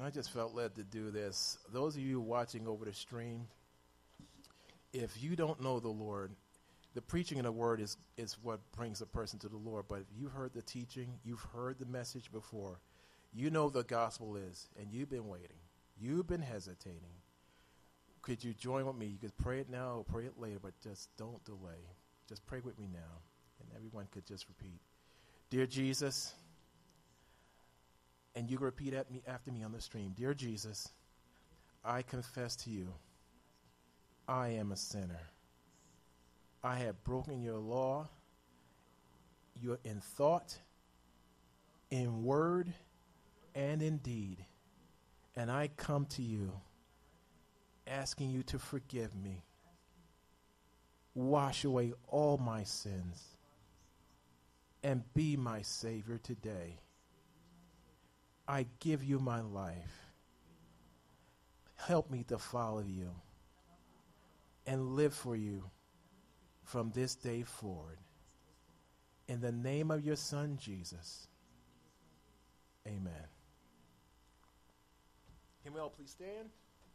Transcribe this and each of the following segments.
I just felt led to do this. Those of you watching over the stream, if you don't know the Lord, the preaching of the word is what brings a person to the Lord. But if you've heard the teaching, you've heard the message before, you know the gospel is, and you've been waiting. You've been hesitating. Could you join with me? You could pray it now or pray it later, but just don't delay. Just pray with me now. And everyone could just repeat. Dear Jesus, and you can repeat after me on the stream. Dear Jesus, I confess to you, I am a sinner. I have broken your law, in thought, in word, and in deed. And I come to you, asking you to forgive me. Wash away all my sins and be my Savior today. I give you my life. Help me to follow you and live for you from this day forward. In the name of your Son, Jesus. Amen. Can we all please stand?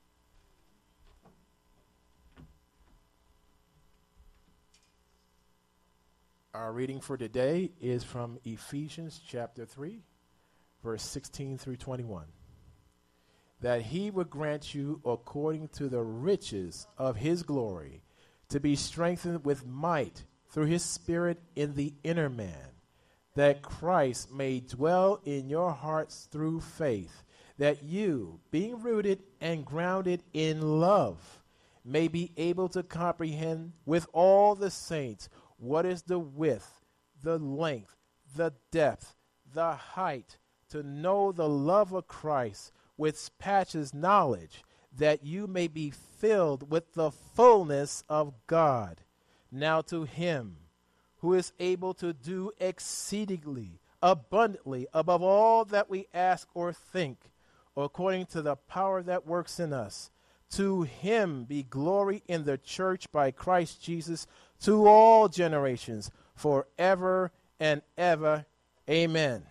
Our reading for today is from Ephesians chapter 3, verse 16 through 21. That he would grant you, according to the riches of his glory, to be strengthened with might through his Spirit in the inner man, that Christ may dwell in your hearts through faith, that you, being rooted and grounded in love, may be able to comprehend with all the saints what is the width, the length, the depth, the height, to know the love of Christ, which passes knowledge, that you may be filled with the fullness of God. Now to him who is able to do exceedingly abundantly above all that we ask or think, according to the power that works in us, to him be glory in the church by Christ Jesus to all generations, forever and ever. Amen.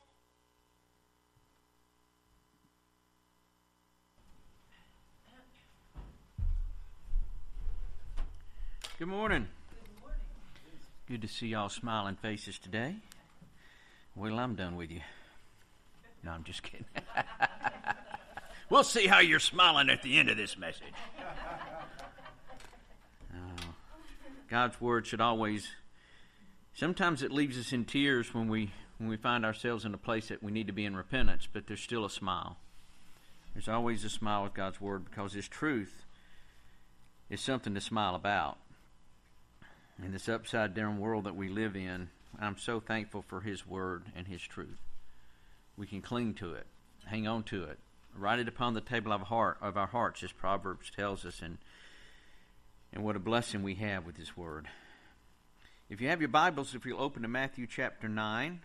Good morning. Good to see y'all smiling faces today. Well, I'm done with you. No, I'm just kidding. We'll see how you're smiling at the end of this message. God's word should always, sometimes it leaves us in tears when we find ourselves in a place that we need to be in repentance, but there's still a smile. There's always a smile with God's word because his truth is something to smile about. In this upside-down world that we live in, I'm so thankful for his word and his truth. We can cling to it, hang on to it, write it upon the table of our hearts, as Proverbs tells us, and what a blessing we have with his word. If you have your Bibles, if you'll open to Matthew chapter 9,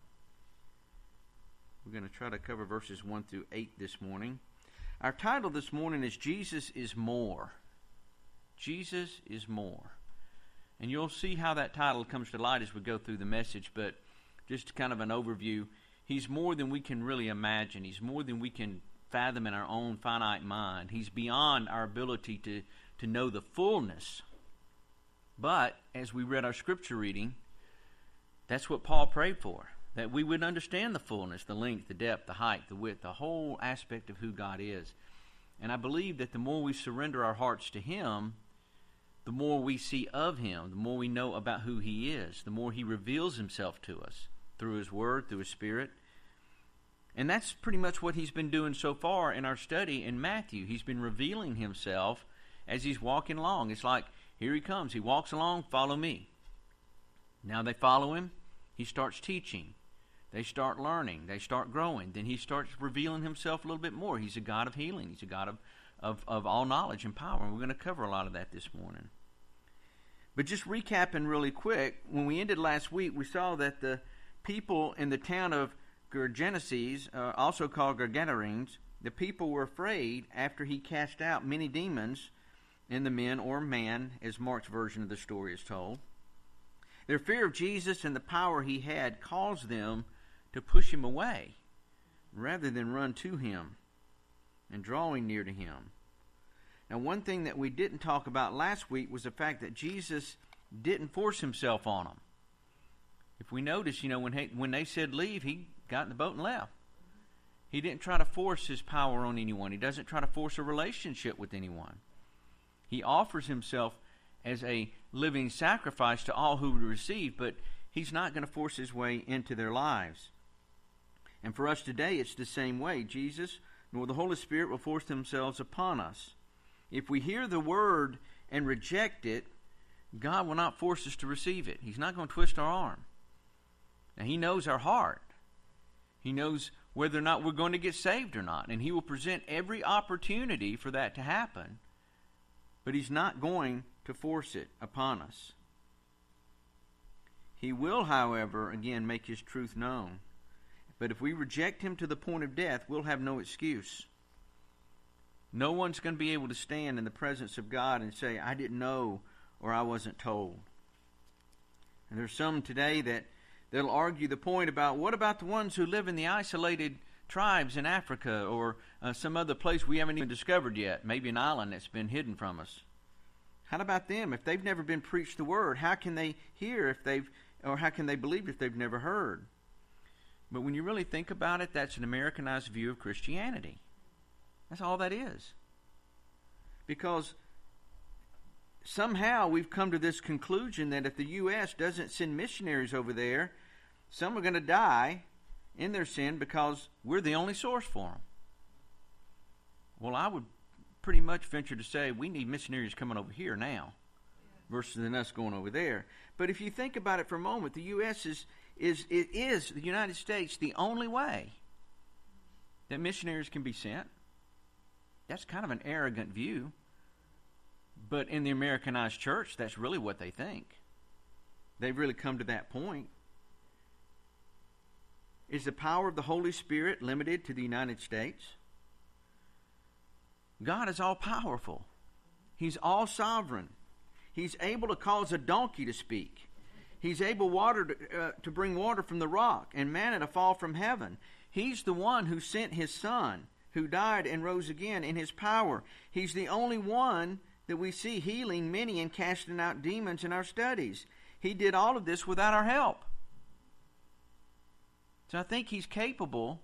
we're going to try to cover verses 1 through 8 this morning. Our title this morning is Jesus is More. Jesus is More. And you'll see how that title comes to light as we go through the message, but just kind of an overview. He's more than we can really imagine. He's more than we can fathom in our own finite mind. He's beyond our ability to know the fullness. But as we read our scripture reading, that's what Paul prayed for, that we would understand the fullness, the length, the depth, the height, the width, the whole aspect of who God is. And I believe that the more we surrender our hearts to him, the more we see of him, the more we know about who he is, the more he reveals himself to us through his word, through his Spirit. And that's pretty much what he's been doing so far in our study in Matthew. He's been revealing himself as he's walking along. It's like, here he comes. He walks along, follow me. Now they follow him. He starts teaching. They start learning. They start growing. Then he starts revealing himself a little bit more. He's a God of healing. He's a God of all knowledge and power. And we're going to cover a lot of that this morning. But just recapping really quick, when we ended last week, we saw that the people in the town of Gergeneses, also called Gergenarenes, the people were afraid after he cast out many demons in the men, or man, as Mark's version of the story is told. Their fear of Jesus and the power he had caused them to push him away rather than run to him. and drawing near to him. Now, one thing that we didn't talk about last week was the fact that Jesus didn't force himself on them. If we notice, when they said leave, he got in the boat and left. He didn't try to force his power on anyone. He doesn't try to force a relationship with anyone. He offers himself as a living sacrifice to all who would receive, but he's not going to force his way into their lives. And for us today, it's the same way. Jesus nor the Holy Spirit will force themselves upon us. If we hear the word and reject it, God will not force us to receive it. He's not going to twist our arm. Now, he knows our heart. He knows whether or not we're going to get saved or not. And he will present every opportunity for that to happen. But he's not going to force it upon us. He will, however, again, make his truth known. But if we reject him to the point of death, we'll have no excuse. No one's going to be able to stand in the presence of God and say, I didn't know or I wasn't told. And there's some today that'll argue the point about, what about the ones who live in the isolated tribes in Africa or some other place we haven't even discovered yet, maybe an island that's been hidden from us? How about them? If they've never been preached the word, how can they hear how can they believe if they've never heard? But when you really think about it, that's an Americanized view of Christianity. That's all that is. Because somehow we've come to this conclusion that if the U.S. doesn't send missionaries over there, some are going to die in their sin because we're the only source for them. Well, I would pretty much venture to say we need missionaries coming over here now versus than us going over there. But if you think about it for a moment, the U.S. is the United States the only way that missionaries can be sent. That's kind of an arrogant view. But in the Americanized church, that's really what they think. They've really come to that point. Is the power of the Holy Spirit limited to the United States? God is all-powerful. He's all-sovereign. He's able to cause a donkey to speak. He's able to bring water from the rock and manna to fall from heaven. He's the one who sent his Son, who died and rose again in his power. He's the only one that we see healing many and casting out demons in our studies. He did all of this without our help. So I think he's capable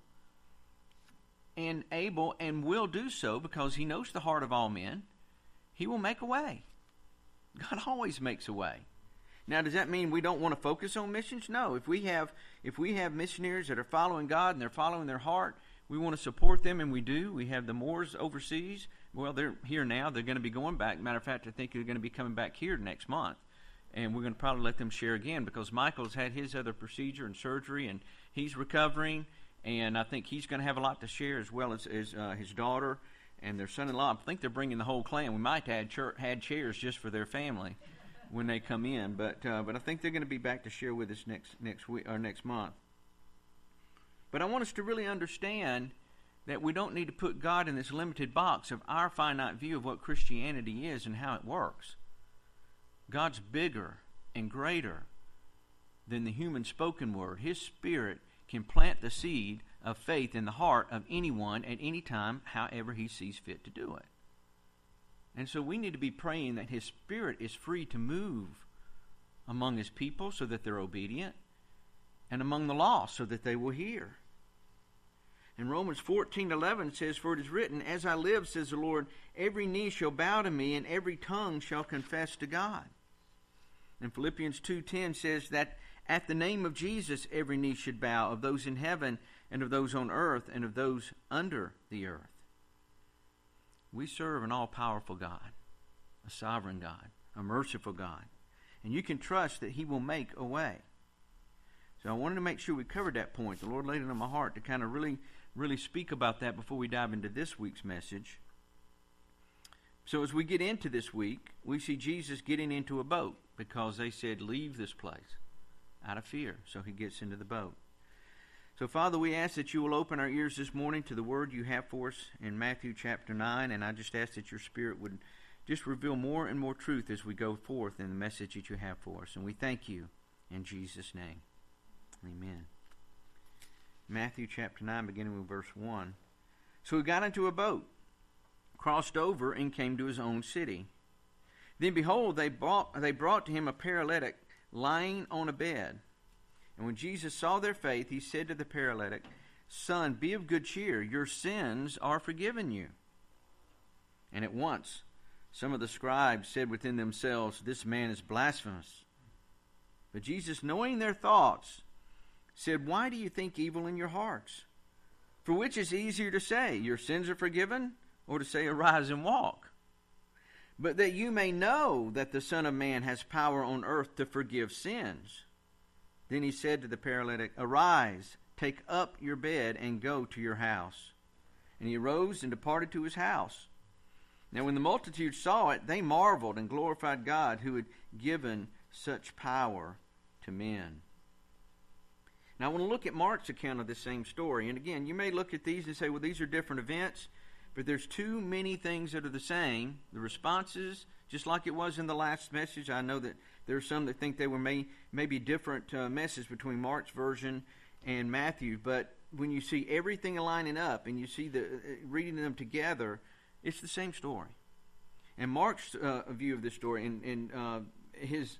and able and will do so because he knows the heart of all men. He will make a way. God always makes a way. Now, does that mean we don't want to focus on missions? No. If we have missionaries that are following God and they're following their heart, we want to support them, and we do. We have the Moors overseas. Well, they're here now. They're going to be going back. Matter of fact, I think they're going to be coming back here next month. And we're going to probably let them share again because Michael's had his other procedure and surgery, and he's recovering. And I think he's going to have a lot to share as well as his daughter and their son-in-law. I think they're bringing the whole clan. We might have had chairs just for their family when they come in. But I think they're going to be back to share with us next week or next month. But I want us to really understand that we don't need to put God in this limited box of our finite view of what Christianity is and how it works. God's bigger and greater than the human spoken word. His Spirit can plant the seed of faith in the heart of anyone at any time, however he sees fit to do it. And so we need to be praying that his Spirit is free to move among his people so that they're obedient, and among the lost so that they will hear. And Romans 14:11 says, "For it is written, As I live, says the Lord, every knee shall bow to me, and every tongue shall confess to God." And Philippians 2:10 says that at the name of Jesus every knee should bow, of those in heaven and of those on earth and of those under the earth. We serve an all-powerful God, a sovereign God, a merciful God. And you can trust that he will make a way. So I wanted to make sure we covered that point. The Lord laid it on my heart to kind of really speak about that before we dive into this week's message. So as we get into this week, we see Jesus getting into a boat because they said, leave this place out of fear. So he gets into the boat. So Father, we ask that you will open our ears this morning to the word you have for us in Matthew chapter 9. And I just ask that your Spirit would just reveal more and more truth as we go forth in the message that you have for us. And we thank you in Jesus' name. Amen. Matthew chapter 9, beginning with verse 1. So he got into a boat, crossed over and came to his own city. Then behold, they brought to him a paralytic lying on a bed. And when Jesus saw their faith, he said to the paralytic, Son, be of good cheer, your sins are forgiven you. And at once some of the scribes said within themselves, This man is blasphemous. But Jesus, knowing their thoughts, said, Why do you think evil in your hearts? For which is easier to say, Your sins are forgiven, or to say, Arise and walk? But that you may know that the Son of Man has power on earth to forgive sins. Then he said to the paralytic, Arise, take up your bed, and go to your house. And he arose and departed to his house. Now when the multitude saw it, they marveled and glorified God, who had given such power to men. Now I want to look at Mark's account of this same story. And again, you may look at these and say, well, these are different events. But there's too many things that are the same. The responses, just like it was in the last message. I know that there are some that think they were maybe different messages between Mark's version and Matthew. But when you see everything lining up and you see the reading them together, it's the same story. And Mark's view of this story and his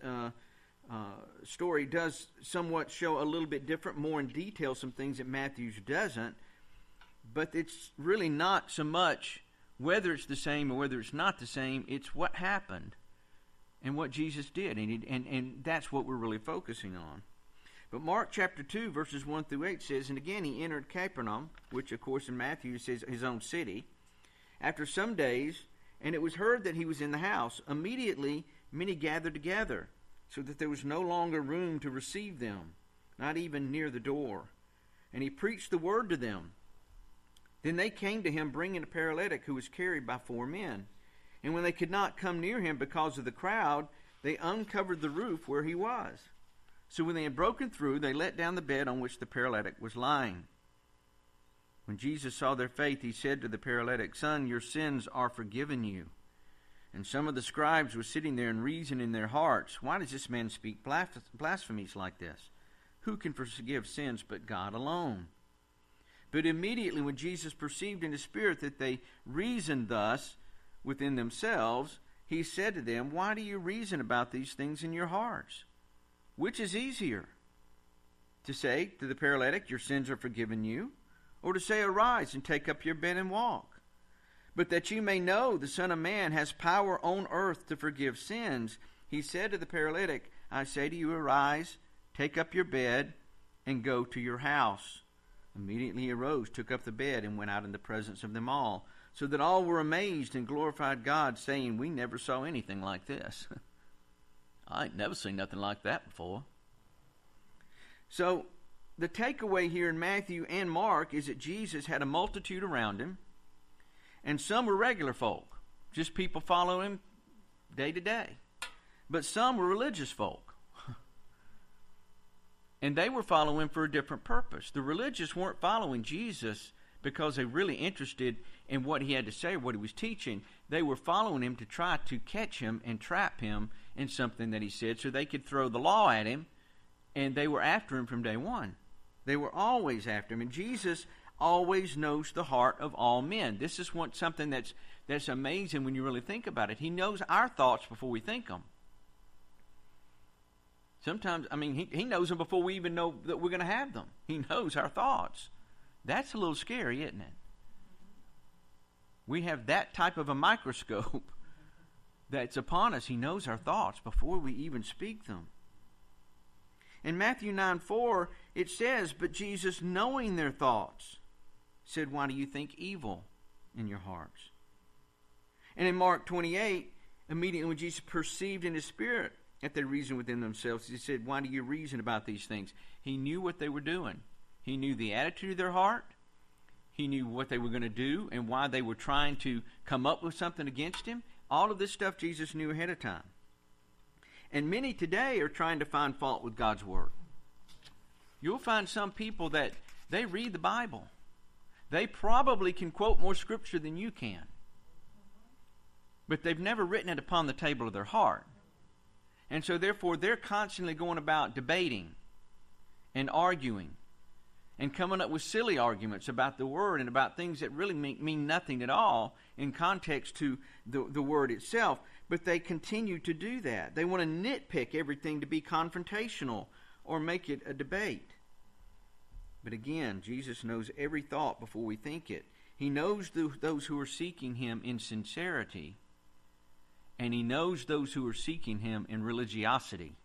story does somewhat show a little bit different, more in detail, some things that Matthew's doesn't. But it's really not so much whether it's the same or whether it's not the same. It's what happened and what Jesus did. And that's what we're really focusing on. But Mark chapter 2, verses 1 through 8 says, And again he entered Capernaum, which of course in Matthew says his own city, after some days, and it was heard that he was in the house. Immediately many gathered together, so that there was no longer room to receive them, not even near the door. And he preached the word to them. Then they came to him, bringing a paralytic who was carried by 4 men. And when they could not come near him because of the crowd, they uncovered the roof where he was. So when they had broken through, they let down the bed on which the paralytic was lying. When Jesus saw their faith, he said to the paralytic, Son, your sins are forgiven you. And some of the scribes were sitting there and reasoned in their hearts, Why does this man speak blasphemies like this? Who can forgive sins but God alone? But immediately when Jesus perceived in his spirit that they reasoned thus within themselves, he said to them, Why do you reason about these things in your hearts? Which is easier, to say to the paralytic, Your sins are forgiven you, or to say, Arise and take up your bed and walk? But that you may know the Son of Man has power on earth to forgive sins, he said to the paralytic, I say to you, Arise, take up your bed, and go to your house. Immediately he arose, took up the bed, and went out in the presence of them all, so that all were amazed and glorified God, saying, We never saw anything like this. I ain't never seen nothing like that before. So the takeaway here in Matthew and Mark is that Jesus had a multitude around him, and some were regular folk, just people following him day to day. But some were religious folk. And they were following him for a different purpose. The religious weren't following Jesus because they were really interested in what he had to say or what he was teaching. They were following him to try to catch him and trap him in something that he said so they could throw the law at him, and they were after him from day one. They were always after him. And Jesus always knows the heart of all men. This is something that's amazing when you really think about it. He knows our thoughts before we think them. Sometimes, he knows them before we even know that we're going to have them. He knows our thoughts. That's a little scary, isn't it? We have that type of a microscope that's upon us. He knows our thoughts before we even speak them. In Matthew 9:4, it says, But Jesus, knowing their thoughts, said, Why do you think evil in your hearts? And in Mark 28, immediately when Jesus perceived in his spirit that they reasoned within themselves, he said, Why do you reason about these things? He knew what they were doing. He knew the attitude of their heart. He knew what they were going to do and why they were trying to come up with something against him. All of this stuff Jesus knew ahead of time. And many today are trying to find fault with God's Word. You'll find some people that they read the Bible. They probably can quote more Scripture than you can. But they've never written it upon the table of their heart. And so therefore they're constantly going about debating and arguing and coming up with silly arguments about the Word and about things that really mean nothing at all in context to the Word itself. But they continue to do that. They want to nitpick everything to be confrontational or make it a debate. But again, Jesus knows every thought before we think it. He knows those who are seeking Him in sincerity, and He knows those who are seeking Him in religiosity.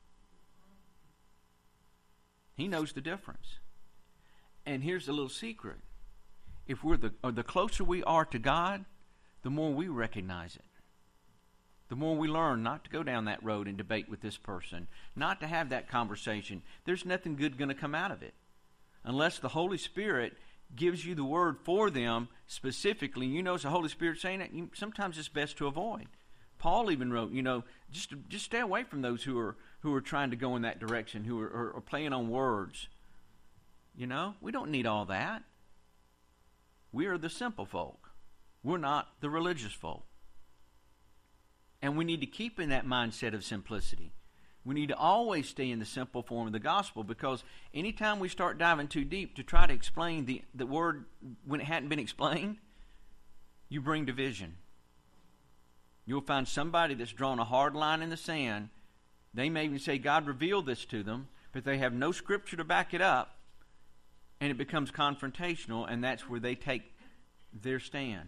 He knows the difference. And here's a little secret. If we're the closer we are to God, the more we recognize it. The more we learn not to go down that road and debate with this person, not to have that conversation. There's nothing good going to come out of it. Unless the Holy Spirit gives you the word for them specifically, you know it's the Holy Spirit saying it, sometimes it's best to avoid. Paul even wrote, just stay away from those who are trying to go in that direction, who are playing on words. We don't need all that. We are the simple folk. We're not the religious folk. And we need to keep in that mindset of simplicity. We need to always stay in the simple form of the gospel, because anytime we start diving too deep to try to explain the word when it hadn't been explained, you bring division. You'll find somebody that's drawn a hard line in the sand. They may even say God revealed this to them, but they have no scripture to back it up, and it becomes confrontational, and that's where they take their stand.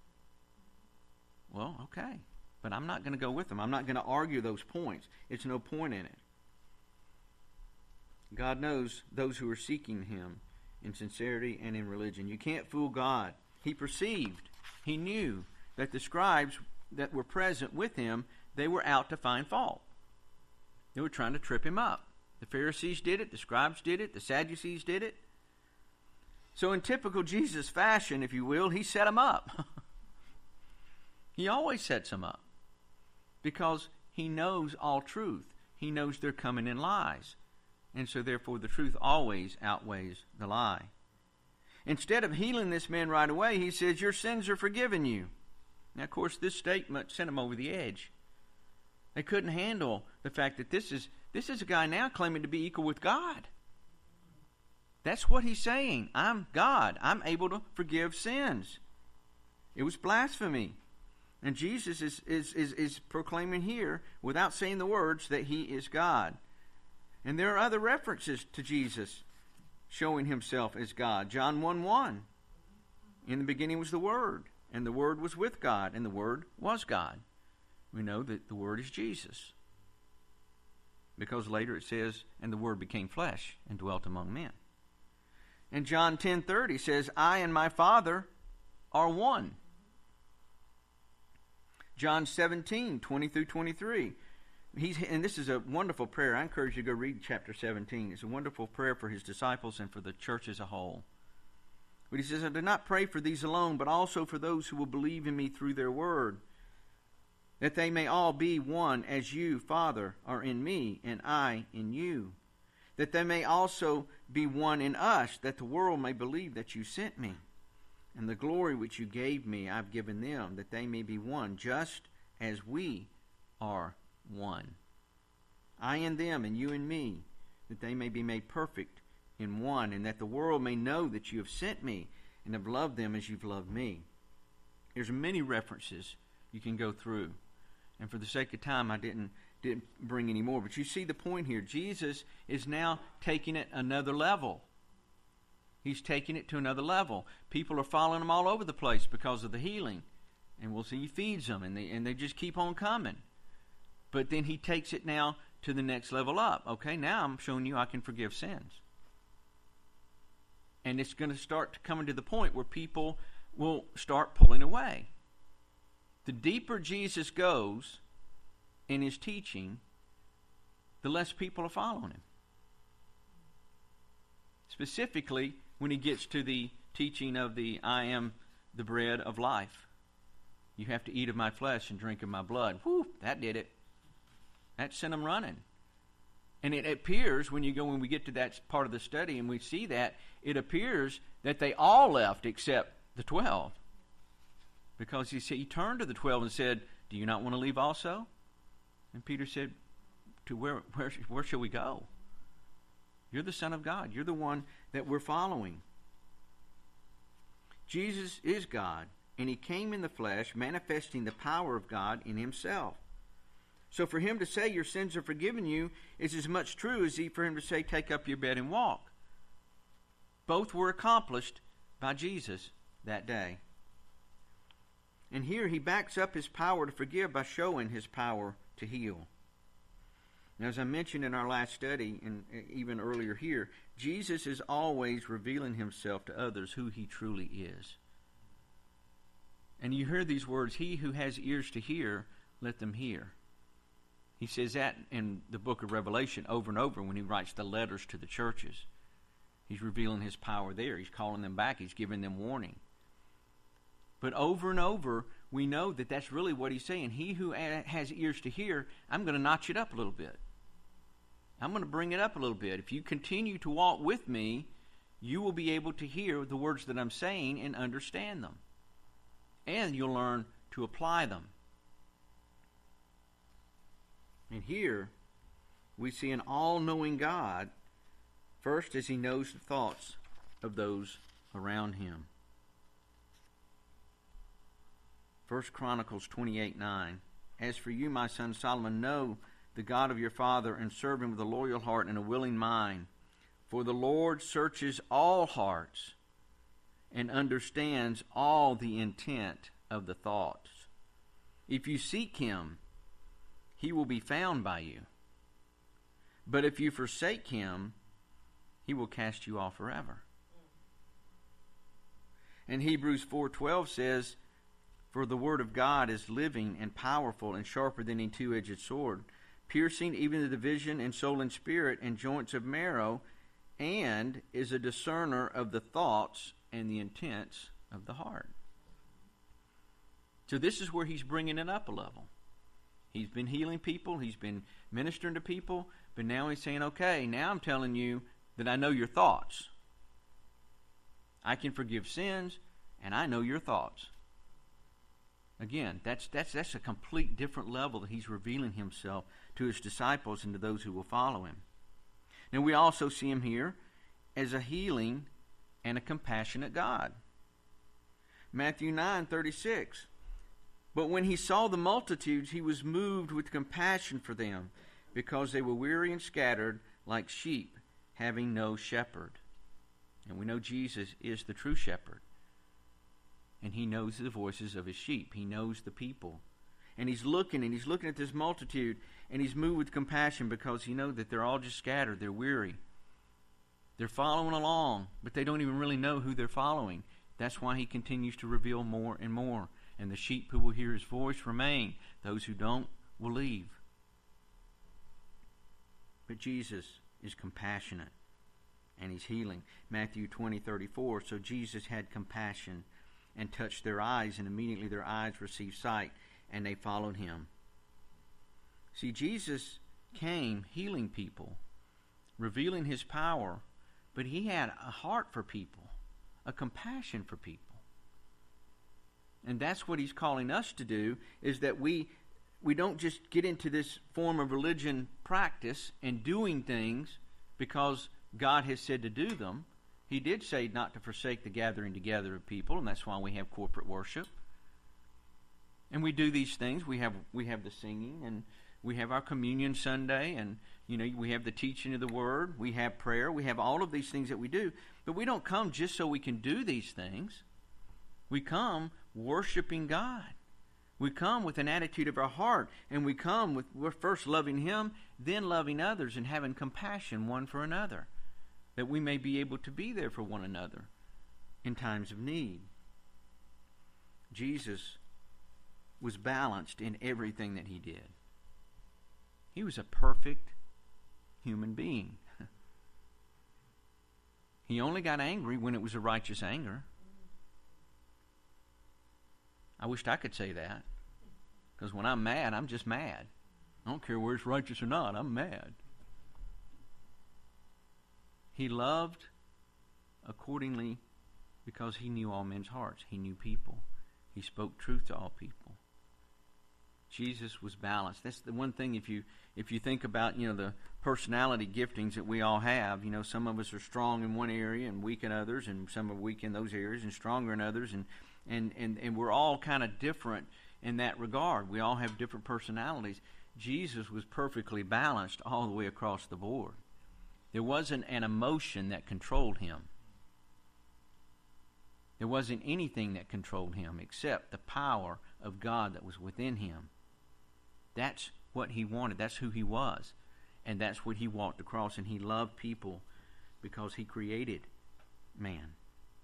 Well, okay. But I'm not going to go with them. I'm not going to argue those points. It's no point in it. God knows those who are seeking Him in sincerity and in religion. You can't fool God. He perceived, He knew that the scribes that were present with Him, they were out to find fault. They were trying to trip Him up. The Pharisees did it. The scribes did it. The Sadducees did it. So in typical Jesus fashion, if you will, He set them up. He always sets them up. Because He knows all truth. He knows they're coming in lies. And so therefore the truth always outweighs the lie. Instead of healing this man right away, He says, your sins are forgiven you. Now, of course, this statement sent them over the edge. They couldn't handle the fact that this is a guy now claiming to be equal with God. That's what he's saying. I'm God. I'm able to forgive sins. It was blasphemy. And Jesus is proclaiming here, without saying the words, that He is God. And there are other references to Jesus showing Himself as God. John 1:1. In the beginning was the Word, and the Word was with God, and the Word was God. We know that the Word is Jesus. Because later it says, and the Word became flesh and dwelt among men. And John 10:30 says, I and my Father are one. John 17:20 through 23. And this is a wonderful prayer. I encourage you to go read chapter 17. It's a wonderful prayer for His disciples and for the church as a whole. But He says, I do not pray for these alone, but also for those who will believe in me through their word, that they may all be one as you, Father, are in me, and I in you. That they may also be one in us, that the world may believe that you sent me. And the glory which you gave me, I've given them, that they may be one, just as we are one. I in them, and you in me, that they may be made perfect in one, and that the world may know that you have sent me, and have loved them as you've loved me. There's many references you can go through. And for the sake of time, I didn't bring any more. But you see the point here. Jesus is now taking it another level. He's taking it to another level. People are following Him all over the place because of the healing. And we'll see He feeds them, and they just keep on coming. But then He takes it now to the next level up. Okay, now I'm showing you I can forgive sins. And it's going to start coming to the point where people will start pulling away. The deeper Jesus goes in His teaching, the less people are following Him. Specifically, when He gets to the teaching of the I am the bread of life. You have to eat of my flesh and drink of my blood. Whew, that did it. That sent them running. And it appears, when we get to that part of the study and we see that, it appears that they all left except the 12. Because he turned to the 12 and said, do you not want to leave also? And Peter said, to where shall we go? You're the Son of God. You're the one that we're following. Jesus is God, and he came in the flesh, manifesting the power of God in himself. So for him to say your sins are forgiven you is as much true as for him to say take up your bed and walk. Both were accomplished by Jesus that day. And here he backs up his power to forgive by showing his power to heal. Now, as I mentioned in our last study, and even earlier here, Jesus is always revealing himself to others who he truly is. And you hear these words, he who has ears to hear, let them hear. He says that in the book of Revelation over and over when he writes the letters to the churches. He's revealing his power there. He's calling them back. He's giving them warning. But over and over, we know that that's really what he's saying. He who has ears to hear, I'm going to notch it up a little bit. I'm going to bring it up a little bit. If you continue to walk with me, you will be able to hear the words that I'm saying and understand them. And you'll learn to apply them. And here, we see an all-knowing God, first as he knows the thoughts of those around him. 1 Chronicles 28:9. As for you, my son Solomon, know the God of your father and serve him with a loyal heart and a willing mind. For the Lord searches all hearts and understands all the intent of the thoughts. If you seek him, he will be found by you. But if you forsake him, he will cast you off forever. And Hebrews 4:12 says, for the word of God is living and powerful and sharper than a two-edged sword, piercing even the division and soul and spirit and joints of marrow, and is a discerner of the thoughts and the intents of the heart. So this is where he's bringing it up a level. He's been healing people. He's been ministering to people. But now he's saying, okay, now I'm telling you that I know your thoughts. I can forgive sins, and I know your thoughts. Again, that's a complete different level that he's revealing himself to his disciples and to those who will follow him. Now we also see him here as a healing and a compassionate God. Matthew 9:36. But when he saw the multitudes, he was moved with compassion for them, because they were weary and scattered like sheep, having no shepherd. And we know Jesus is the true shepherd. And he knows the voices of his sheep. He knows the people. And he's looking at this multitude, and he's moved with compassion because he knows that they're all just scattered. They're weary. They're following along, but they don't even really know who they're following. That's why he continues to reveal more and more. And the sheep who will hear his voice remain. Those who don't will leave. But Jesus is compassionate, and he's healing. Matthew 20:34. So Jesus had compassion and touched their eyes, and immediately their eyes received sight, and they followed him. See, Jesus came healing people, revealing his power, but he had a heart for people, a compassion for people. And that's what he's calling us to do, is that we don't just get into this form of religion practice and doing things because God has said to do them. He did say not to forsake the gathering together of people, and that's why we have corporate worship. And we do these things. We have the singing, and we have our communion Sunday, and we have the teaching of the word. We have prayer. We have all of these things that we do. But we don't come just so we can do these things. We come worshiping God. We come with an attitude of our heart, and we're first loving him, then loving others, and having compassion one for another, that we may be able to be there for one another in times of need. Jesus was balanced in everything that he did. He was a perfect human being. He only got angry when it was a righteous anger. I wished I could say that, because when I'm mad, I'm just mad. I don't care whether it's righteous or not, I'm mad. He loved accordingly because he knew all men's hearts. He knew people. He spoke truth to all people. Jesus was balanced. That's the one thing. If you think about the personality giftings that we all have, some of us are strong in one area and weak in others, and some are weak in those areas and stronger in others, and we're all kind of different in that regard. We all have different personalities. Jesus was perfectly balanced all the way across the board. There wasn't an emotion that controlled him. There wasn't anything that controlled him except the power of God that was within him. That's what he wanted. That's who he was. And that's what he walked across. And he loved people because he created man.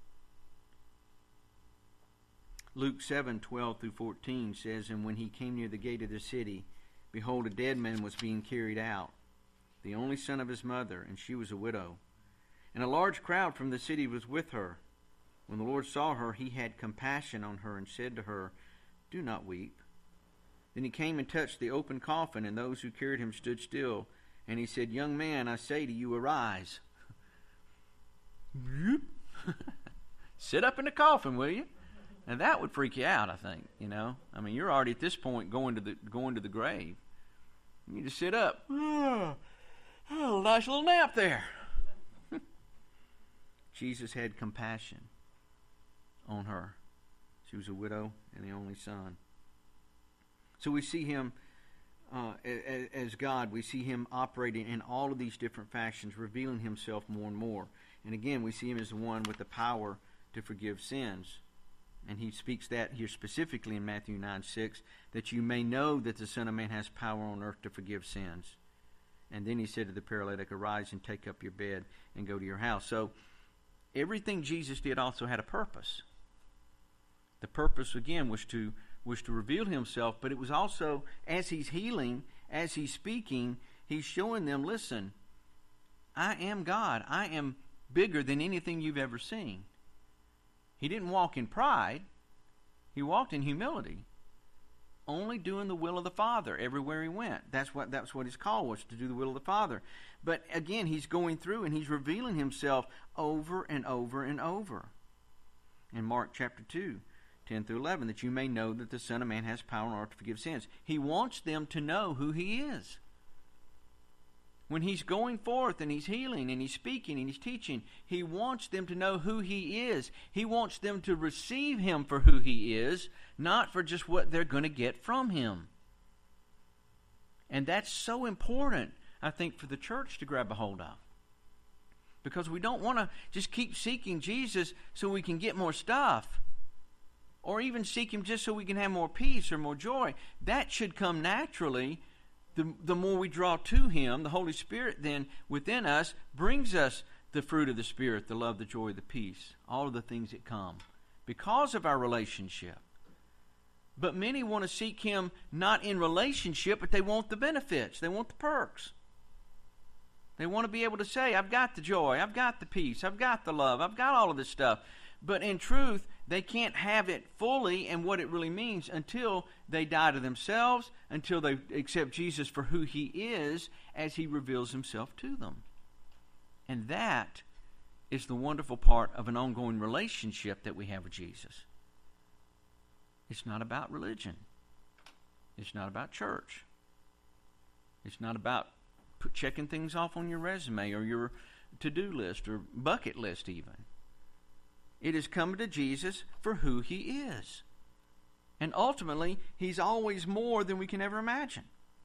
Luke 7:12-14 says, "And when he came near the gate of the city, behold, a dead man was being carried out, the only son of his mother, and she was a widow. And a large crowd from the city was with her. When the Lord saw her, he had compassion on her and said to her, 'Do not weep.' Then he came and touched the open coffin, and those who carried him stood still. And he said, 'Young man, I say to you, arise.'" Sit up in the coffin, will you? And that would freak you out, I think. I mean, you're already at this point going to the grave. You need to sit up. Oh, nice little nap there. Jesus had compassion on her. She was a widow and the only son. So we see him as God. We see him operating in all of these different factions, revealing himself more and more. And again, we see him as the one with the power to forgive sins. And he speaks that here specifically in Matthew 9:6, that you may know that the Son of Man has power on earth to forgive sins. And then he said to the paralytic, "Arise and take up your bed and go to your house." So everything Jesus did also had a purpose. The purpose, again, was to reveal himself, but it was also, as he's healing, as he's speaking, he's showing them, listen, I am God. I am bigger than anything you've ever seen. He didn't walk in pride. He walked in humility, only doing the will of the Father everywhere he went. That's what his call was, to do the will of the Father. But again, he's going through and he's revealing himself over and over and over. In Mark chapter 2, 10-11, that you may know that the Son of Man has power on earth to forgive sins. He wants them to know who he is. When he's going forth and he's healing and he's speaking and he's teaching, he wants them to know who he is. He wants them to receive him for who he is, not for just what they're going to get from him. And that's so important, I think, for the church to grab a hold of. Because we don't want to just keep seeking Jesus so we can get more stuff, or even seek him just so we can have more peace or more joy. That should come naturally. The more we draw to him, the Holy Spirit then within us brings us the fruit of the Spirit, the love, the joy, the peace, all of the things that come because of our relationship. But many want to seek him not in relationship, but they want the benefits. They want the perks. They want to be able to say, I've got the joy, I've got the peace, I've got the love, I've got all of this stuff. But in truth, they can't have it fully and what it really means until they die to themselves, until they accept Jesus for who he is as he reveals himself to them. And that is the wonderful part of an ongoing relationship that we have with Jesus. It's not about religion. It's not about church. It's not about checking things off on your resume or your to-do list or bucket list even. It is coming to Jesus for who he is. And ultimately, he's always more than we can ever imagine.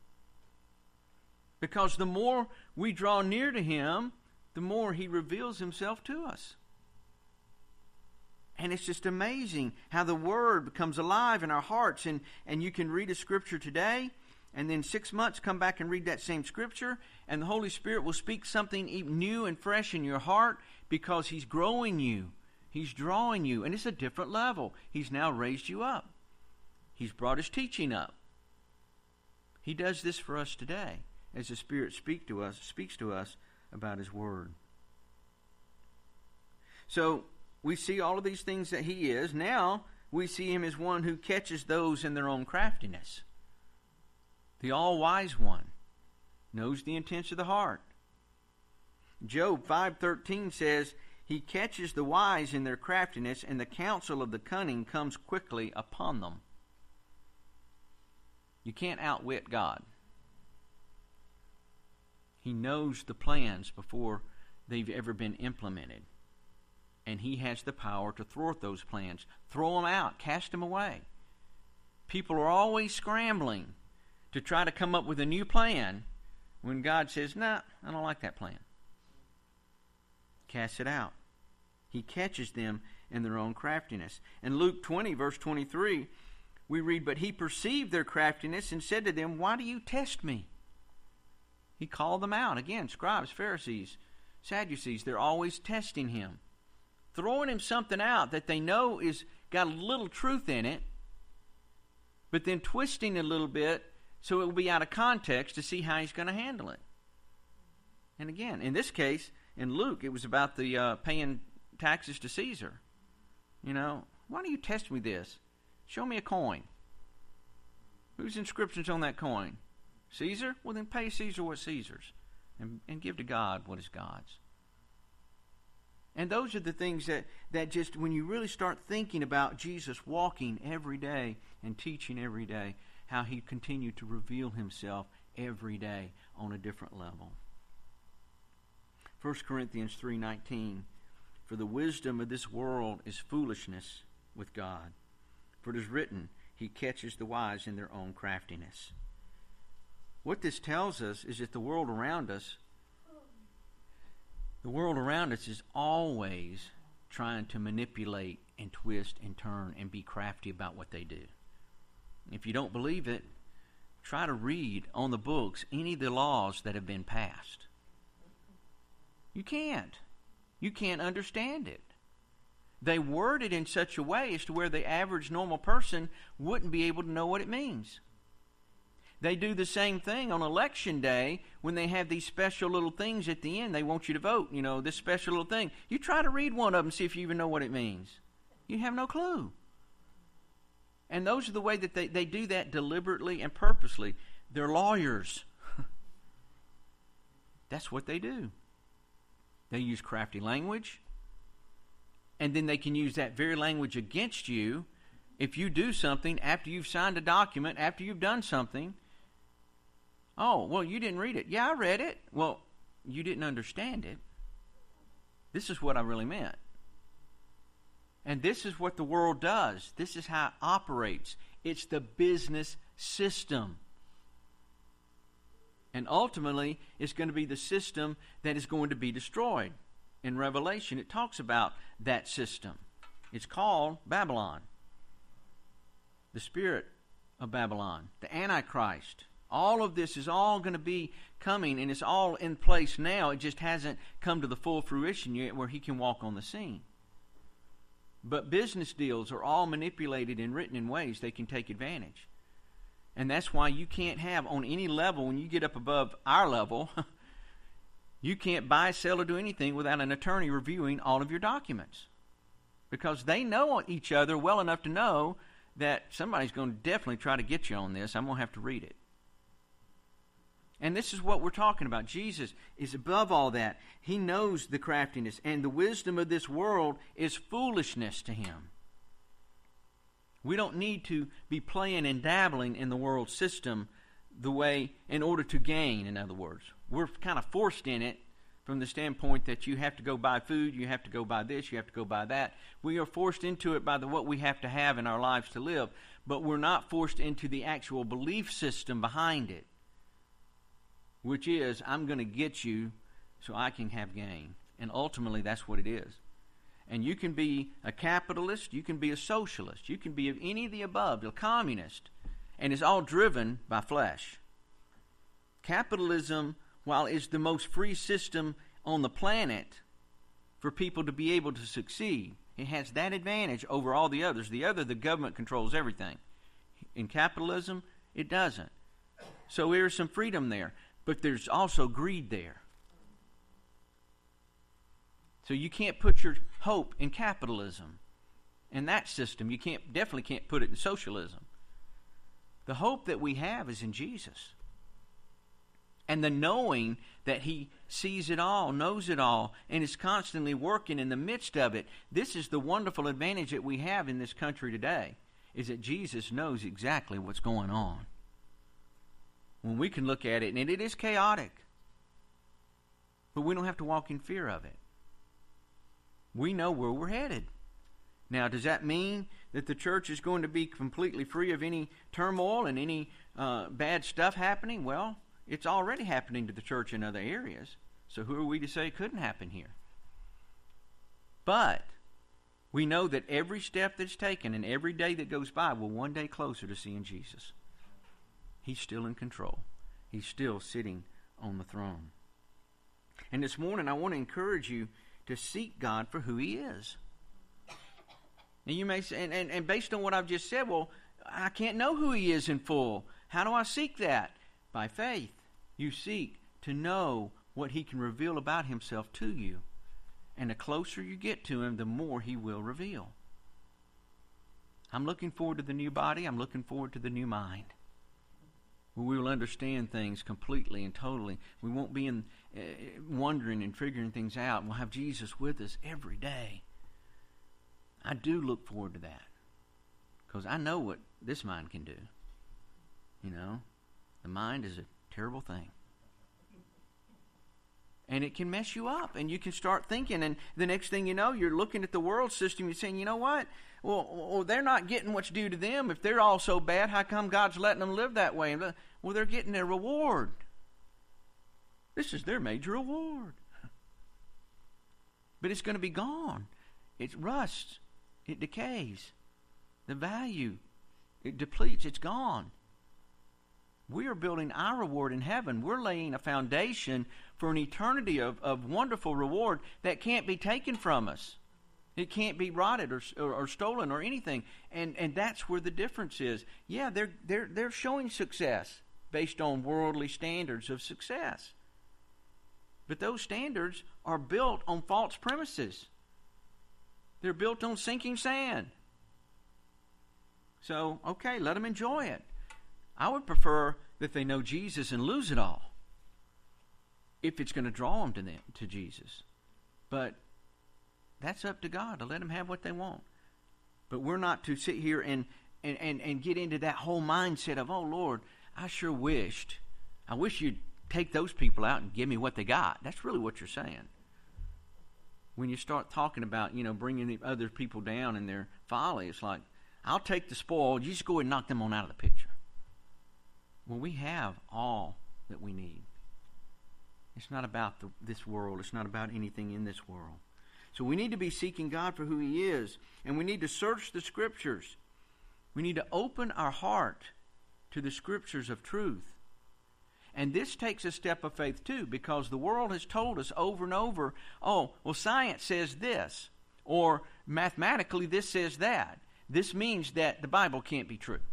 Because the more we draw near to him, the more he reveals himself to us. And it's just amazing how the Word becomes alive in our hearts. And you can read a scripture today, and then 6 months come back and read that same scripture, and the Holy Spirit will speak something new and fresh in your heart because he's growing you. He's drawing you, and it's a different level. He's now raised you up. He's brought his teaching up. He does this for us today as the Spirit speaks to us about his Word. So we see all of these things that he is. Now we see him as one who catches those in their own craftiness. The all-wise one knows the intents of the heart. Job 5:13 says, he catches the wise in their craftiness, and the counsel of the cunning comes quickly upon them. You can't outwit God. He knows the plans before they've ever been implemented. And He has the power to thwart those plans. Throw them out. Cast them away. People are always scrambling to try to come up with a new plan when God says, "Nah, I don't like that plan." Cast it out. He catches them in their own craftiness. In Luke 20, verse 23, we read, "But He perceived their craftiness and said to them, 'Why do you test me?'" He called them out. Again, scribes, Pharisees, Sadducees, they're always testing Him. Throwing Him something out that they know is got a little truth in it, but then twisting it a little bit so it will be out of context to see how He's going to handle it. And again, in this case, in Luke, it was about the paying taxes to Caesar. Why do you test me this? Show me a coin. Whose inscription's on that coin? Caesar? Well, then pay Caesar what's Caesar's and give to God what is God's. And those are the things that just, when you really start thinking about Jesus walking every day and teaching every day, how He continued to reveal Himself every day on a different level. 1 Corinthians 3:19, "For the wisdom of this world is foolishness with God. For it is written, He catches the wise in their own craftiness." What this tells us is that the world around us is always trying to manipulate and twist and turn and be crafty about what they do. If you don't believe it, try to read on the books any of the laws that have been passed. You can't. You can't understand it. They word it in such a way as to where the average normal person wouldn't be able to know what it means. They do the same thing on election day when they have these special little things at the end. They want you to vote, this special little thing. You try to read one of them, see if you even know what it means. You have no clue. And those are the way that they do that deliberately and purposely. They're lawyers. That's what they do. They use crafty language, and then they can use that very language against you if you do something after you've signed a document, after you've done something. "Oh, well, you didn't read it." "Yeah, I read it." "Well, you didn't understand it. This is what I really meant." And this is what the world does. This is how it operates. It's the business system. And ultimately, it's going to be the system that is going to be destroyed. In Revelation, it talks about that system. It's called Babylon. The spirit of Babylon. The Antichrist. All of this is all going to be coming, and it's all in place now. It just hasn't come to the full fruition yet where he can walk on the scene. But business deals are all manipulated and written in ways they can take advantage. And that's why you can't have, on any level, when you get up above our level, you can't buy, sell, or do anything without an attorney reviewing all of your documents. Because they know each other well enough to know that somebody's going to definitely try to get you on this. I'm going to have to read it. And this is what we're talking about. Jesus is above all that. He knows the craftiness, and the wisdom of this world is foolishness to Him. We don't need to be playing and dabbling in the world system in order to gain, in other words. We're kind of forced in it from the standpoint that you have to go buy food, you have to go buy this, you have to go buy that. We are forced into it by what we have to have in our lives to live, but we're not forced into the actual belief system behind it, which is, I'm going to get you so I can have gain. And ultimately, that's what it is. And you can be a capitalist, you can be a socialist, you can be any of the above, a communist, and it's all driven by flesh. Capitalism, while it's the most free system on the planet for people to be able to succeed, it has that advantage over all the others. The government controls everything. In capitalism, it doesn't. So there's some freedom there, but there's also greed there. So you can't put your hope in capitalism. In that system, you definitely can't put it in socialism. The hope that we have is in Jesus. And the knowing that He sees it all, knows it all, and is constantly working in the midst of it. This is the wonderful advantage that we have in this country today, is that Jesus knows exactly what's going on. when we can look at it, and it is chaotic, but we don't have to walk in fear of it. We know where we're headed. Now, does that mean that the church is going to be completely free of any turmoil and any bad stuff happening? Well, it's already happening to the church in other areas. So who are we to say it couldn't happen here? But we know that every step that's taken and every day that goes by will one day closer to seeing Jesus. He's still in control. He's still sitting on the throne. And this morning I want to encourage you to seek God for who He is. And you may say, and based on what I've just said, well, I can't know who He is in full. How do I seek that? By faith. You seek to know what He can reveal about Himself to you. And the closer you get to Him, the more He will reveal. I'm looking forward to the new body. I'm looking forward to the new mind, where we will understand things completely and totally. We won't be wondering and figuring things out. We'll have Jesus with us every day. I do look forward to that, because I know what this mind can do. You know, the mind is a terrible thing. And it can mess you up, and you can start thinking, and the next thing you know, you're looking at the world system, you're saying, you know what? Well, they're not getting what's due to them. If they're all so bad, how come God's letting them live that way? Well, they're getting their reward. This is their major reward. But it's going to be gone. It rusts. It decays. The value, it depletes. It's gone. We are building our reward in heaven. We're laying a foundation for an eternity of wonderful reward that can't be taken from us. It can't be rotted or stolen or anything. And that's where the difference is. Yeah, they're showing success based on worldly standards of success. But those standards are built on false premises. They're built on sinking sand. So, okay, let them enjoy it. I would prefer that they know Jesus and lose it all, if it's going to draw them to Jesus. But that's up to God to let them have what they want. But we're not to sit here and get into that whole mindset of, oh, Lord, I wish you'd take those people out and give me what they got. That's really what you're saying. When you start talking about, bringing the other people down in their folly, it's like, I'll take the spoil. You just go ahead and knock them on out of the picture. Well, we have all that we need. It's not about this world. It's not about anything in this world. So we need to be seeking God for who He is. And we need to search the Scriptures. We need to open our heart to the Scriptures of truth. And this takes a step of faith too, because the world has told us over and over, oh, well, science says this, or mathematically this says that. This means that the Bible can't be true.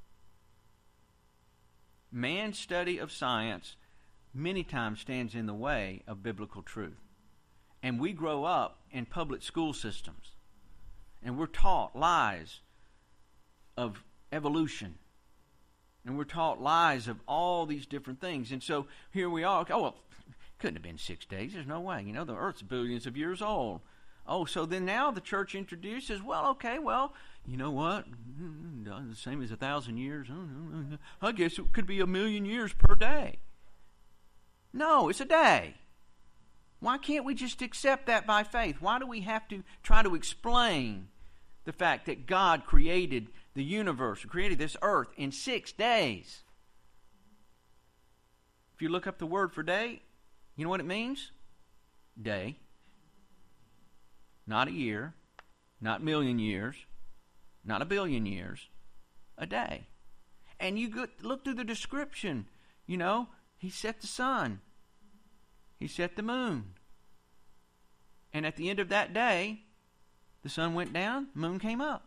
Man's study of science many times stands in the way of biblical truth. And we grow up in public school systems, and we're taught lies of evolution. And we're taught lies of all these different things. And so here we are. Oh, well, couldn't have been 6 days. There's no way. The earth's billions of years old. Oh, so then now the church introduces, well, okay, well, you know what? The same as 1,000 years. I guess it could be 1,000,000 years per day. No, it's a day. Why can't we just accept that by faith? Why do we have to try to explain the fact that God created the universe, created this earth in 6 days? If you look up the word for day, you know what it means? Day. Not a year, not 1,000,000 years, not 1,000,000,000 years, a day. And you look through the description, He set the sun. He set the moon. And at the end of that day, the sun went down, the moon came up.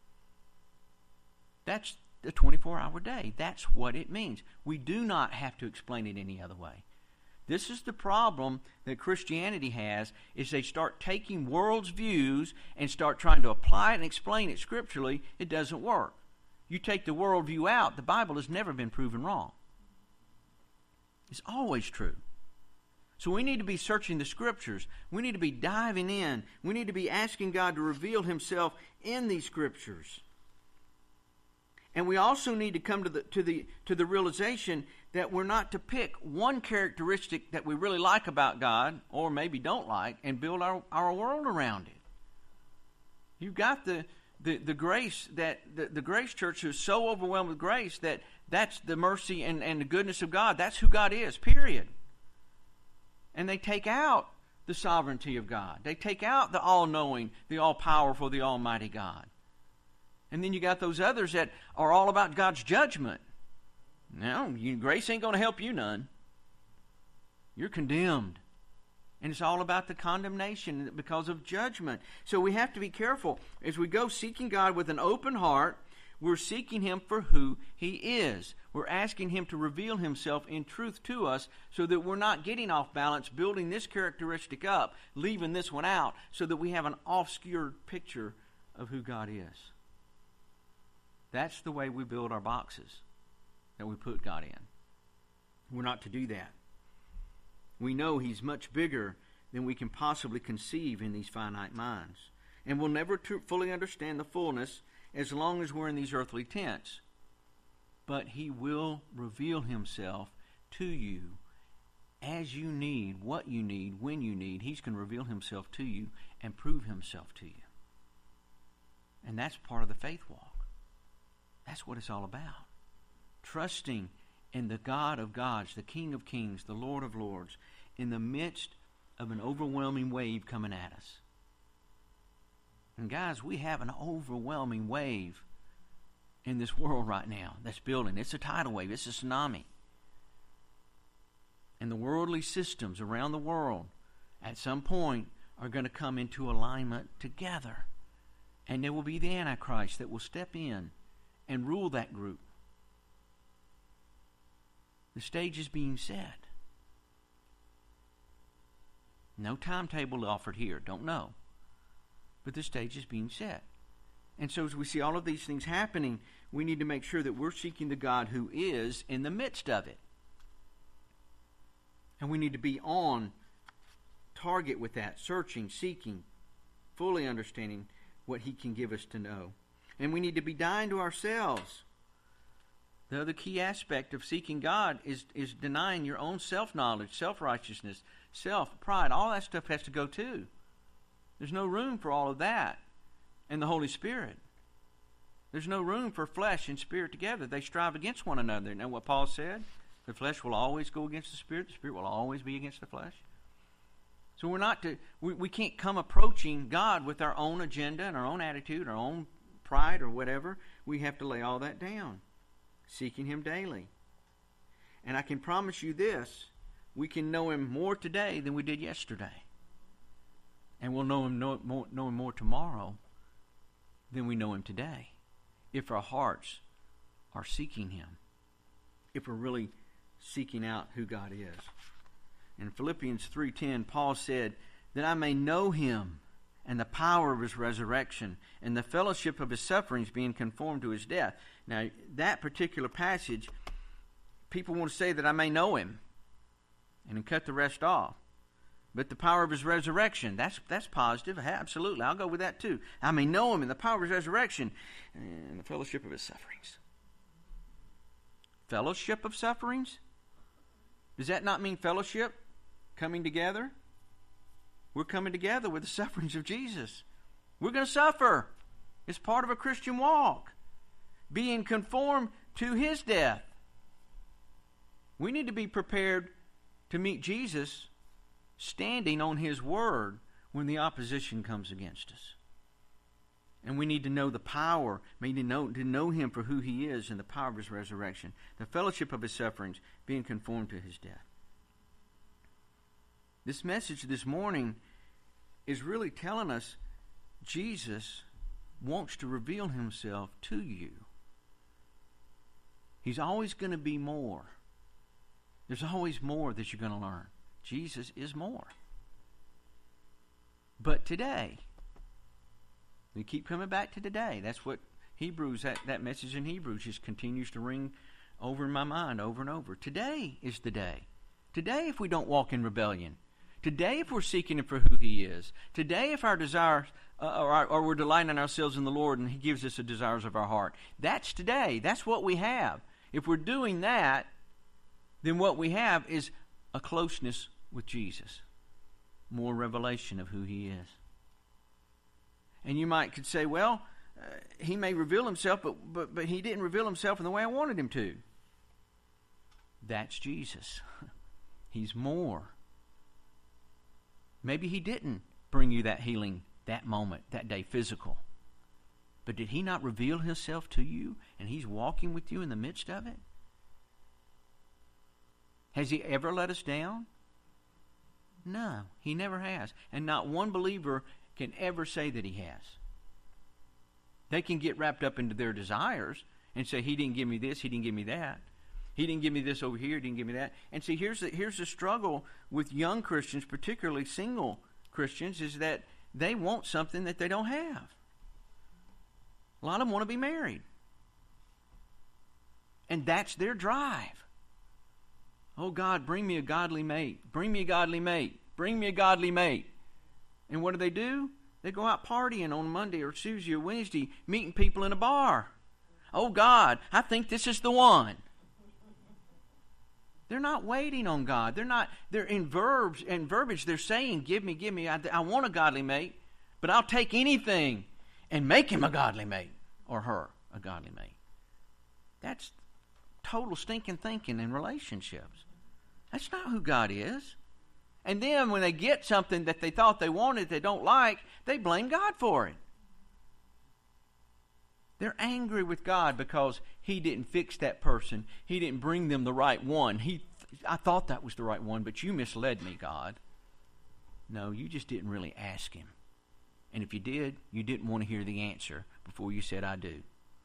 That's a 24-hour day. That's what it means. We do not have to explain it any other way. This is the problem that Christianity has, is they start taking world's views and start trying to apply it and explain it scripturally. It doesn't work. You take the world view out, the Bible has never been proven wrong. It's always true. So we need to be searching the Scriptures. We need to be diving in. We need to be asking God to reveal Himself in these Scriptures. And we also need to come to the realization that we're not to pick one characteristic that we really like about God, or maybe don't like, and build our world around it. You've got the grace that the Grace Church is so overwhelmed with grace that that's the mercy and the goodness of God. That's who God is, period. And they take out the sovereignty of God. They take out the all-knowing, the all-powerful, the almighty God. And then you got those others that are all about God's judgment. No, grace ain't going to help you none. You're condemned. And it's all about the condemnation because of judgment. So we have to be careful. As we go seeking God with an open heart, we're seeking Him for who He is. We're asking Him to reveal Himself in truth to us so that we're not getting off balance, building this characteristic up, leaving this one out, so that we have an obscured picture of who God is. That's the way we build our boxes that we put God in. We're not to do that. We know He's much bigger than we can possibly conceive in these finite minds. And we'll never fully understand the fullness as long as we're in these earthly tents. But He will reveal Himself to you as you need, what you need, when you need. He's going to reveal Himself to you and prove Himself to you. And that's part of the faith walk. That's what it's all about. Trusting in the God of gods, the King of kings, the Lord of lords, in the midst of an overwhelming wave coming at us. And guys, we have an overwhelming wave in this world right now that's building. It's a tidal wave. It's a tsunami. And the worldly systems around the world at some point are going to come into alignment together. And there will be the Antichrist that will step in and rule that group. The stage is being set. No timetable offered here. Don't know. But the stage is being set. And so as we see all of these things happening, we need to make sure that we're seeking the God who is in the midst of it. And we need to be on target with that, searching, seeking, fully understanding what He can give us to know. And we need to be dying to ourselves. The other key aspect of seeking God is denying your own self-knowledge, self-righteousness, self-pride. All that stuff has to go too. There's no room for all of that in the Holy Spirit. There's no room for flesh and spirit together. They strive against one another. You know what Paul said? The flesh will always go against the spirit. The spirit will always be against the flesh. So we can't come approaching God with our own agenda and our own attitude, our own pride or whatever. We have to lay all that down, seeking Him daily. And I can promise you this, we can know Him more today than we did yesterday. And we'll know Him more tomorrow than we know Him today, if our hearts are seeking Him, if we're really seeking out who God is. In Philippians 3:10, Paul said, that I may know Him and the power of His resurrection, and the fellowship of His sufferings, being conformed to His death. Now, that particular passage, people want to say that I may know Him, and then cut the rest off. But the power of His resurrection, that's positive. Absolutely, I'll go with that too. I may know Him and the power of His resurrection, and the fellowship of His sufferings. Fellowship of sufferings? Does that not mean fellowship? Coming together? We're coming together with the sufferings of Jesus. We're going to suffer. It's part of a Christian walk. Being conformed to His death. We need to be prepared to meet Jesus standing on His word when the opposition comes against us. And we need to know the power, we need to know Him for who He is and the power of His resurrection, the fellowship of His sufferings, being conformed to His death. This message this morning is really telling us Jesus wants to reveal Himself to you. He's always going to be more. There's always more that you're going to learn. Jesus is more. But today, we keep coming back to today. That's what Hebrews, that message in Hebrews just continues to ring over in my mind over and over. Today is the day. Today, if we don't walk in rebellion. Today, if we're seeking Him for who He is. Today, if our desires, or we're delighting ourselves in the Lord and He gives us the desires of our heart. That's today. That's what we have. If we're doing that, then what we have is a closeness with Jesus. More revelation of who He is. And you could say, well, He may reveal Himself, but He didn't reveal Himself in the way I wanted Him to. That's Jesus. He's more. Maybe He didn't bring you that healing that moment, that day, physical. But did He not reveal Himself to you, and He's walking with you in the midst of it? Has He ever let us down? No, He never has. And not one believer can ever say that He has. They can get wrapped up into their desires and say, He didn't give me this, He didn't give me that. He didn't give me this over here, He didn't give me that. And see, here's the struggle with young Christians, particularly single Christians, is that they want something that they don't have. A lot of them want to be married. And that's their drive. Oh, God, bring me a godly mate. Bring me a godly mate. Bring me a godly mate. And what do? They go out partying on Monday or Tuesday or Wednesday, meeting people in a bar. Oh, God, I think this is the one. They're not waiting on God. They're in verbs and verbiage. They're saying, give me. I want a godly mate, but I'll take anything and make him a godly mate or her a godly mate. That's total stinking thinking in relationships. That's not who God is. And then when they get something that they thought they wanted they don't like, they blame God for it. They're angry with God because He didn't fix that person. He didn't bring them the right one. I thought that was the right one, but you misled me, God. No, you just didn't really ask Him. And if you did, you didn't want to hear the answer before you said, I do.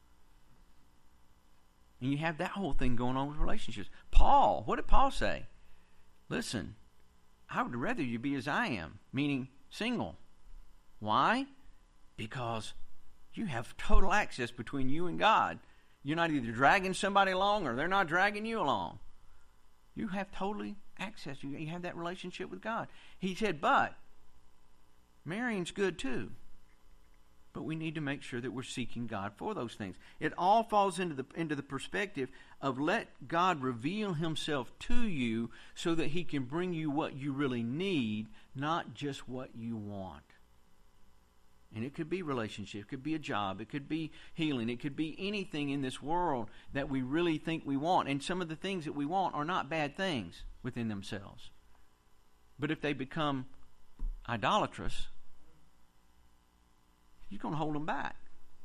And you have that whole thing going on with relationships. Paul, what did Paul say? Listen, I would rather you be as I am, meaning single. Why? Because you have total access between you and God. You're not either dragging somebody along or they're not dragging you along. You have totally access. You have that relationship with God. He said, but marrying's good too. But we need to make sure that we're seeking God for those things. It all falls into the perspective of let God reveal Himself to you so that He can bring you what you really need, not just what you want. And it could be relationship, it could be a job, it could be healing, it could be anything in this world that we really think we want. And some of the things that we want are not bad things within themselves. But if they become idolatrous, you're going to hold them back.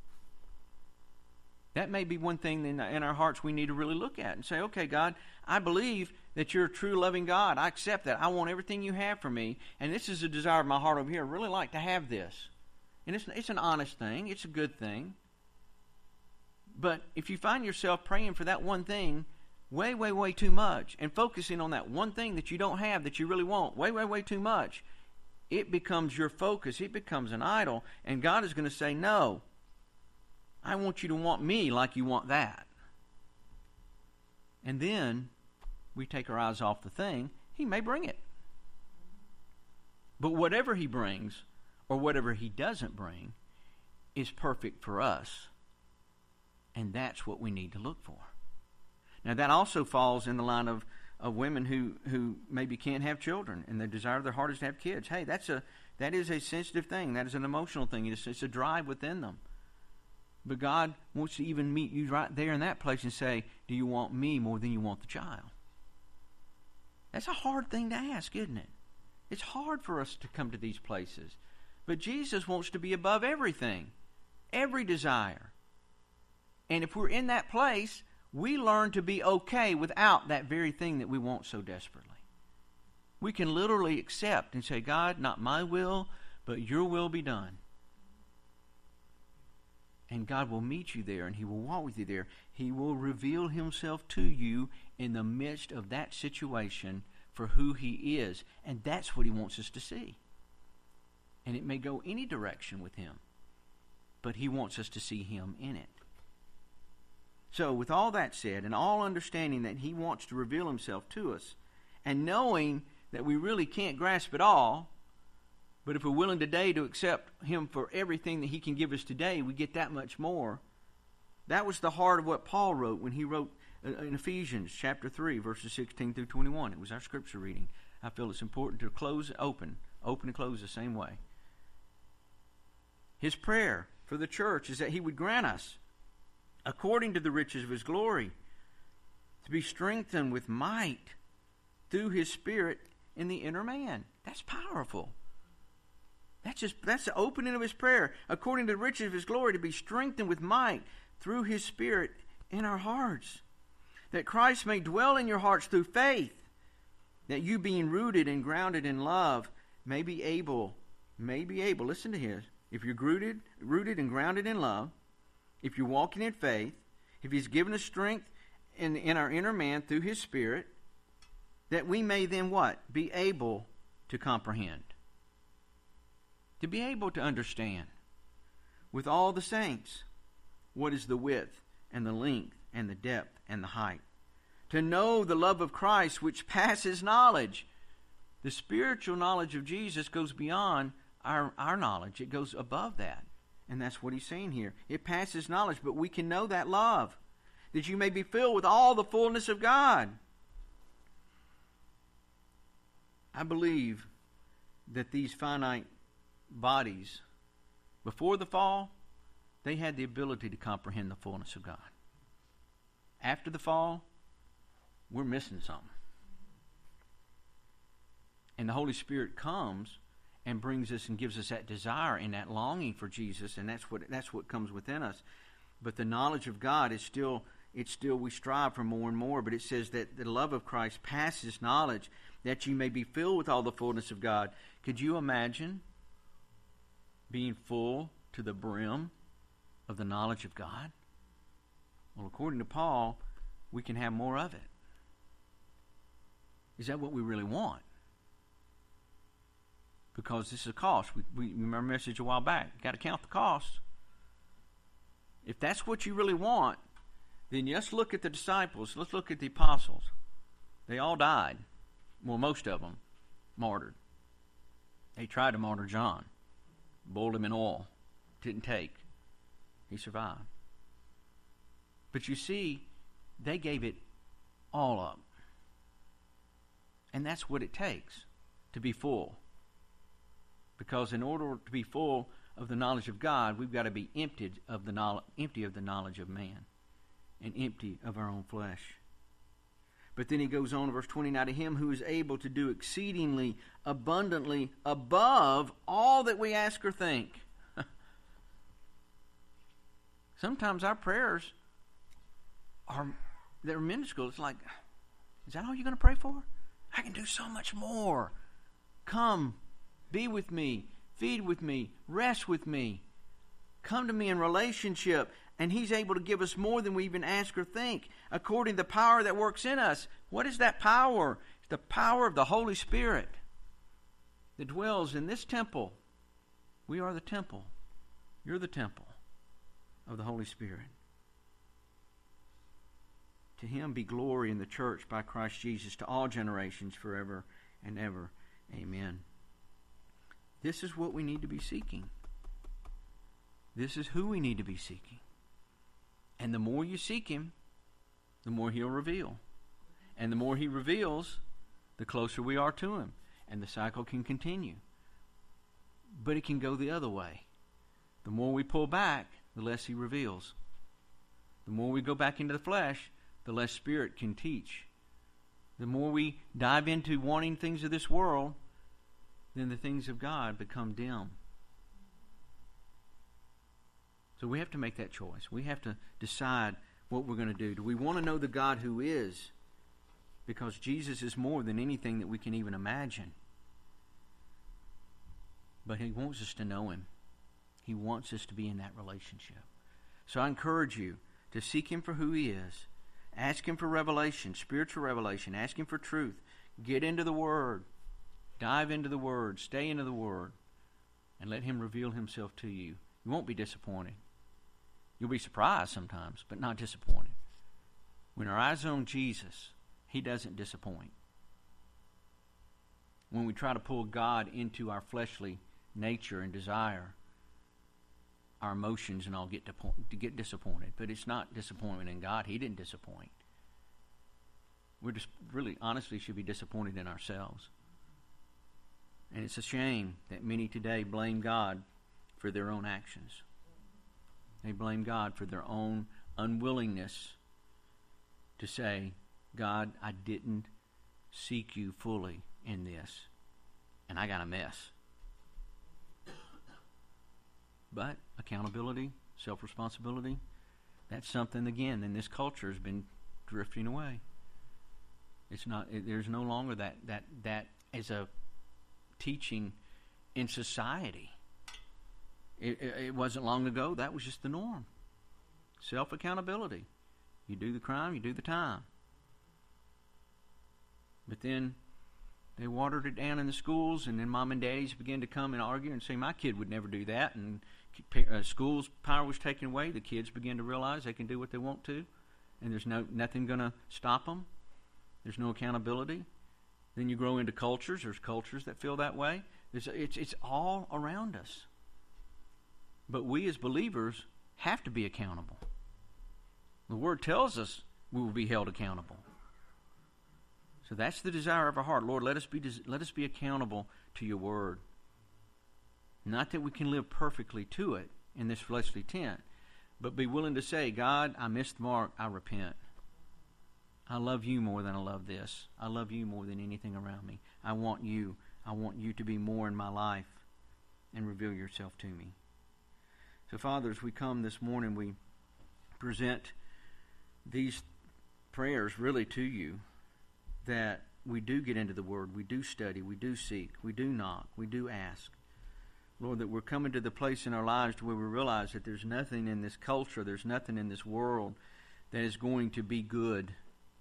That may be one thing in our hearts we need to really look at and say, okay, God, I believe that you're a true loving God. I accept that. I want everything you have for me. And this is a desire of my heart over here. I really like to have this. And it's an honest thing. It's a good thing. But if you find yourself praying for that one thing way, way, way too much and focusing on that one thing that you don't have that you really want way, way, way too much, it becomes your focus. It becomes an idol. And God is going to say, no, I want you to want me like you want that. And then we take our eyes off the thing. He may bring it. But whatever He brings, or whatever He doesn't bring, is perfect for us. And that's what we need to look for. Now that also falls in the line of women who maybe can't have children, and the desire of their heart is to have kids. Hey, that is a sensitive thing. That is an emotional thing. It's a drive within them. But God wants to even meet you right there in that place and say, do you want me more than you want the child? That's a hard thing to ask, isn't it? It's hard for us to come to these places. But Jesus wants to be above everything, every desire. And if we're in that place, we learn to be okay without that very thing that we want so desperately. We can literally accept and say, God, not my will, but your will be done. And God will meet you there, and He will walk with you there. He will reveal Himself to you in the midst of that situation for who He is. And that's what He wants us to see. And it may go any direction with Him, but He wants us to see Him in it. So with all that said, and all understanding that He wants to reveal Himself to us, and knowing that we really can't grasp it all. But if we're willing today to accept Him for everything that He can give us today, we get that much more. That was the heart of what Paul wrote when he wrote in Ephesians chapter 3, verses 16 through 21. It was our scripture reading. I feel it's important to close, open and close the same way. His prayer for the church is that He would grant us, according to the riches of His glory, to be strengthened with might through His Spirit in the inner man. That's powerful. That's the opening of his prayer. According to the riches of His glory, to be strengthened with might through His Spirit in our hearts. That Christ may dwell in your hearts through faith. That you, being rooted and grounded in love, may be able, listen to His. If you're rooted and grounded in love, if you're walking in faith, if He's given us strength in our inner man through His Spirit, that we may then what? Be able to comprehend. To be able to understand with all the saints what is the width and the length and the depth and the height. To know the love of Christ which passes knowledge. The spiritual knowledge of Jesus goes beyond our knowledge. It goes above that. And that's what he's saying here. It passes knowledge, but we can know that love. That you may be filled with all the fullness of God. I believe that these finite bodies, before the fall, they had the ability to comprehend the fullness of God. After the fall, we're missing something. And the Holy Spirit comes and brings us and gives us that desire and that longing for Jesus, and that's what comes within us. But the knowledge of God is still we strive for more and more. But it says that the love of Christ passes knowledge, that you may be filled with all the fullness of God. Could you imagine being full to the brim of the knowledge of God? Well, according to Paul, we can have more of it. Is that what we really want? Because this is a cost. We remember our message a while back. You've got to count the cost. If that's what you really want, then let's look at the disciples. Let's look at the apostles. They all died. Well, most of them martyred. They tried to martyr John. Boiled him in oil. Didn't take. He survived. But you see, they gave it all up. And that's what it takes to be full. Because in order to be full of the knowledge of God, we've got to be empty of the knowledge of man. And empty of our own flesh. But then he goes on in verse 20, now to Him who is able to do exceedingly abundantly above all that we ask or think. Sometimes our prayers they're minuscule. It's like, is that all you're going to pray for? I can do so much more. Come, be with me, feed with me, rest with me. Come to me in relationship. And He's able to give us more than we even ask or think, according to the power that works in us. What is that power? It's the power of the Holy Spirit that dwells in this temple. We are the temple. You're the temple of the Holy Spirit. To Him be glory in the church by Christ Jesus to all generations forever and ever. Amen. This is what we need to be seeking. This is who we need to be seeking. And the more you seek Him, the more He'll reveal. And the more He reveals, the closer we are to Him. And the cycle can continue. But it can go the other way. The more we pull back, the less He reveals. The more we go back into the flesh, the less Spirit can teach. The more we dive into wanting things of this world, then the things of God become dim. So we have to make that choice. We have to decide what we're going to do. Do we want to know the God who is? Because Jesus is more than anything that we can even imagine. But He wants us to know Him. He wants us to be in that relationship. So I encourage you to seek Him for who He is. Ask Him for revelation, spiritual revelation. Ask Him for truth. Get into the Word. Dive into the Word. Stay into the Word. And let Him reveal Himself to you. You won't be disappointed. You'll be surprised sometimes, but not disappointed. When our eyes are on Jesus, He doesn't disappoint. when we try to pull God into our fleshly nature and desire, our emotions and all get disappointed. But it's not disappointment in God. He didn't disappoint. We're just really, honestly, should be disappointed in ourselves. And it's a shame that many today blame God for their own actions. They blame God for their own unwillingness to say, God, I didn't seek you fully in this, and I got a mess. But accountability, self-responsibility, that's something, again, in this culture has been drifting away. It's not. There's no longer that as a teaching in society. It wasn't long ago. That was just the norm. Self-accountability. You do the crime, you do the time. But then they watered it down in the schools, and then mom and daddies began to come and argue and say, my kid would never do that. And school's power was taken away. The kids began to realize they can do what they want to, and there's nothing going to stop them. There's no accountability. Then you grow into cultures. There's cultures that feel that way. It's all around us. But we as believers have to be accountable. The Word tells us we will be held accountable. So that's the desire of our heart. Lord, let us be accountable to your Word. Not that we can live perfectly to it in this fleshly tent, but be willing to say, God, I missed the mark. I repent. I love you more than I love this. I love you more than anything around me. I want you. I want you to be more in my life and reveal yourself to me. So, Father, as we come this morning, we present these prayers really to you, that we do get into the Word, we do study, we do seek, we do knock, we do ask. Lord, that we're coming to the place in our lives to where we realize that there's nothing in this culture, there's nothing in this world that is going to be good.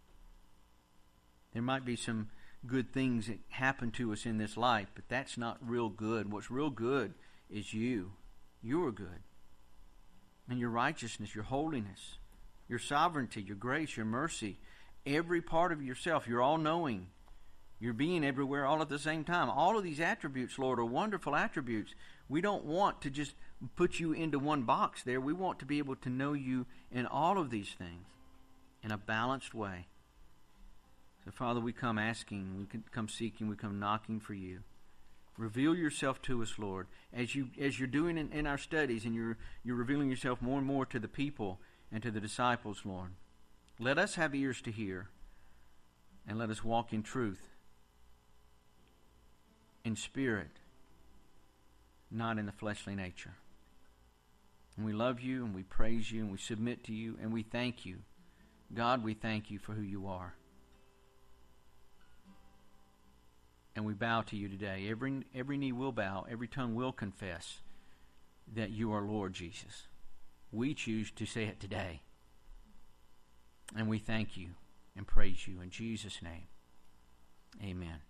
There might be some good things that happen to us in this life, but that's not real good. What's real good is you. You're good. And your righteousness, your holiness, your sovereignty, your grace, your mercy, every part of yourself, you're all-knowing. You're being everywhere all at the same time. All of these attributes, Lord, are wonderful attributes. We don't want to just put you into one box there. We want to be able to know you in all of these things in a balanced way. So, Father, we come asking, we come seeking, we come knocking for you. Reveal yourself to us, Lord, as you're doing in our studies, and you're revealing yourself more and more to the people and to the disciples, Lord. Let us have ears to hear, and let us walk in truth, in spirit, not in the fleshly nature. And we love you, and we praise you, and we submit to you, and we thank you. God, we thank you for who you are. And we bow to you today. Every knee will bow, every tongue will confess that you are Lord Jesus. We choose to say it today. And we thank you and praise you in Jesus' name. Amen.